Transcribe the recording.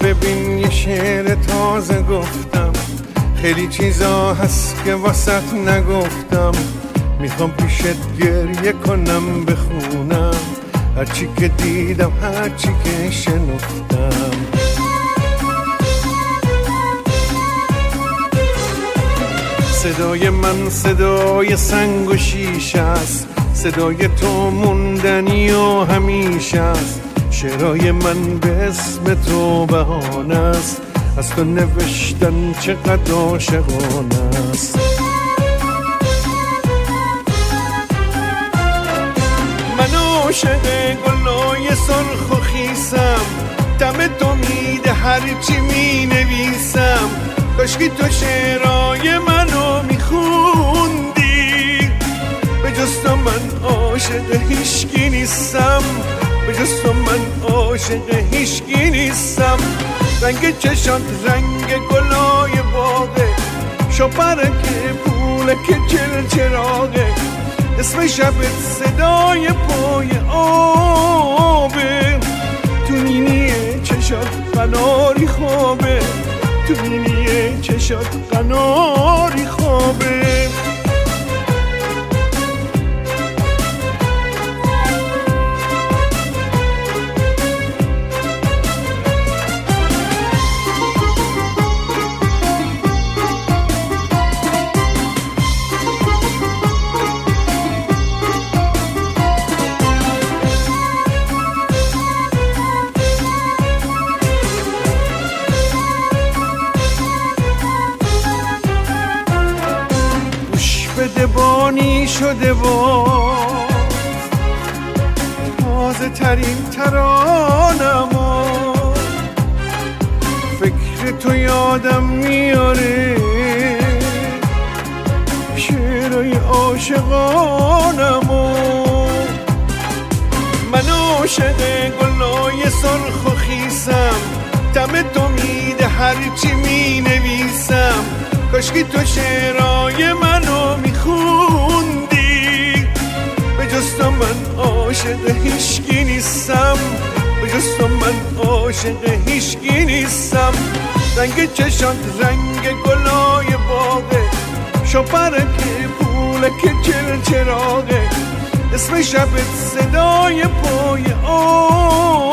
ببین یه شعر تازه گفتم، خیلی چیزا هست که واسط نگفتم. میخوام پیشت گریه کنم بخونم هرچی که دیدم هرچی که شنفتم. صدای من صدای سنگ و شیشه است، صدای تو موندنی و همیشه است. شعرهای من به اسم تو بهانه است، از تو نوشتن چقدر عاشقانه است. من عاشق گلای سرخ و خیسم، دم تو میده هرچی می نویسم. کاشکی تو شعرهای منو میخوندی، به جز تو من عاشق هیچکی نیستم، به جز تو من عاشق هیچکی نیستم. رنگ چشات رنگ گلای باغه، شپرک پوله که چراغه. اسم شبت صدای پای آبه، تو نینی چشات قناری خوابه، تو نینی چشات قناری خوابه. دبانی شده باز تازه ترین ترانما، فکر تو یادم میاره شعرهای عاشقانما. من عاشق گلای سرخ و خیسم، دم تو میده هرچی می نویسم. کاشکی تو شعرهای منو میخوندی، به جز تو من عاشق هیچکی نیستم، به جز تو من عاشق هیچکی نیستم. رنگ چشات رنگ گلای باغه، شپرک پوله که چراغه. اسم شبت صدای پای